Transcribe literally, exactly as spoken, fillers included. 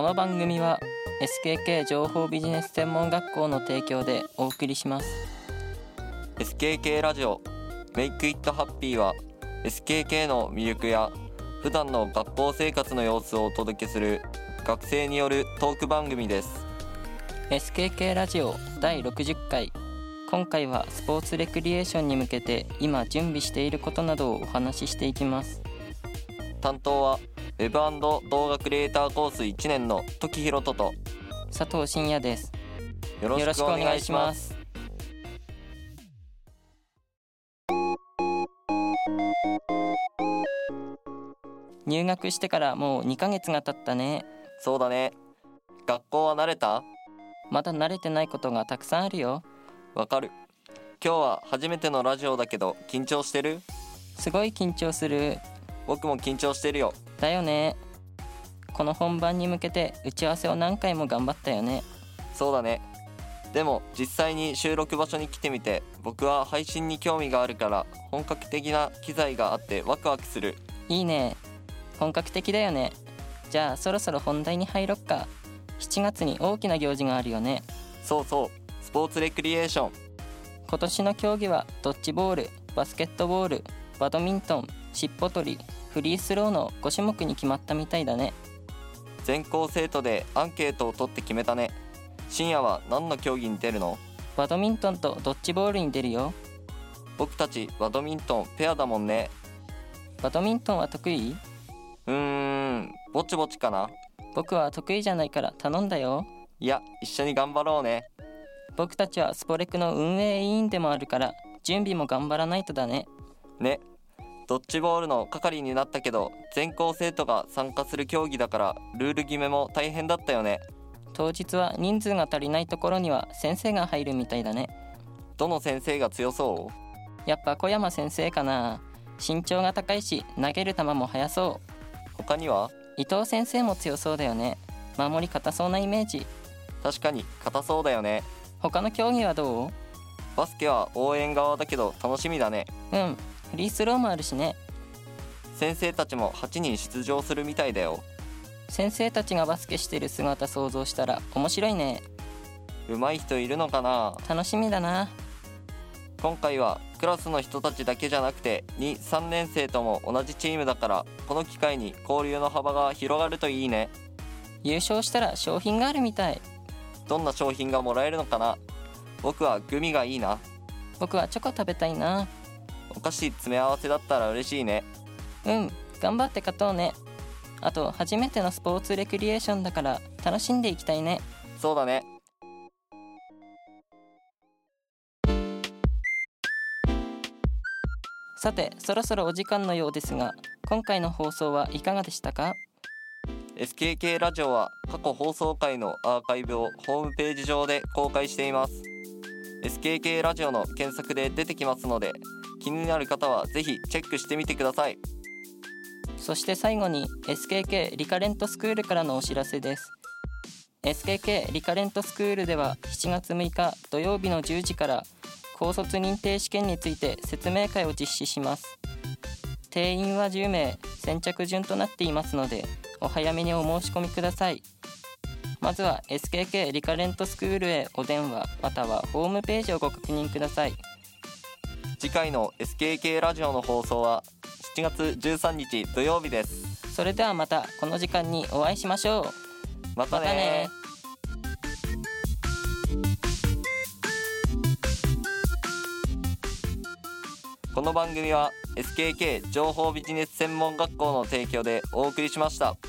の番組は エスケーケー 情報ビジネス専門学校の提供でお送りします。 エスケーケー ラジオ Make It Happy は エスケーケー の魅力や普段の学校生活の様子をお届けする学生によるトーク番組です。 エスケーケー ラジオだいろくじゅっかい、今回はスポーツレクリエーションに向けて今準備していることなどをお話ししていきます。 担当はウェブ&動画クリエイターコースいちねんの時ひろとと佐藤真也です。 よろしくお願いします。 入学してからもうにかげつが経ったね。 そうだね。学校は慣れた？ まだ慣れてないことがたくさんあるよ。 わかる。今日は初めてのラジオだけど緊張してる？ すごい緊張する。 僕も緊張してるよ。 だよね。この本番に向けて打ち合わせを何回も頑張ったよね。 そうだね。でも実際に収録場所に来てみて、僕は配信に興味があるから本格的な機材があってワクワクする。 いいね。本格的だよね。じゃあそろそろ本題に入ろっか。しちがつに大きな行事があるよね。 そうそう、スポーツレクリエーション。 今年の競技はドッジボール、バスケットボール、バドミントン、しっぽ取り、フリースローのごしゅもくに決まったみたいだね。 全校生徒でアンケートを取って決めたね。深夜は何の競技に出るの？ バドミントンとドッジボールに出るよ。 僕たちバドミントンペアだもんね。 バドミントンは得意？ うーん、ぼちぼちかな。 僕は得意じゃないから頼んだよ。 いや、一緒に頑張ろうね。 僕たちはスポレクの運営委員でもあるから準備も頑張らないとだね。 ね。ドッジボールの係になったけど、全校生徒が参加する競技だからルール決めも大変だったよね。 当日は人数が足りないところには先生が入るみたいだね。 どの先生が強そう？ やっぱ小山先生かな。身長が高いし投げる球も速そう。 他には？ 伊藤先生も強そうだよね。守り硬そうなイメージ。 確かに硬そうだよね。 他の競技はどう？ バスケは応援側だけど楽しみだね。 うん、フリースローもあるしね。 先生たちもはちにん出場するみたいだよ。 先生たちがバスケしてる姿想像したら面白いね。 上手い人いるのかな？ 楽しみだな。 今回はクラスの人たちだけじゃなくてに、さんねん生とも同じチームだから、この機会に交流の幅が広がるといいね。 優勝したら商品があるみたい。 どんな商品がもらえるのかな？僕はグミがいいな。 僕はチョコ食べたいな。 お菓子詰め合わせだったら嬉しいね。 うん、頑張って勝とうね。あと初めてのスポーツレクリエーションだから楽しんでいきたいね。 そうだね。 さて、そろそろお時間のようですが、今回の放送はいかがでしたか？ エスケーケー ラジオは過去放送回のアーカイブをホームページ上で公開しています。 エスケーケー ラジオの検索で出てきますので、気になる方はぜひチェックしてみてください。 そして最後に エスケーケー リカレントスクールからのお知らせです。 エスケーケー リカレントスクールではしちがつむいか土曜日のじゅうじから高卒認定試験について説明会を実施します。定員はじゅうめい、先着順となっていますのでお早めにお申し込みください。まずは エスケーケー リカレントスクールへお電話またはホームページをご確認ください。 次回の エスケーケー ラジオの放送はしちがつじゅうさんにち土曜日です。 それではまたこの時間にお会いしましょう。 またね。 またね。 この番組は エスケーケー 情報ビジネス専門学校の提供でお送りしました。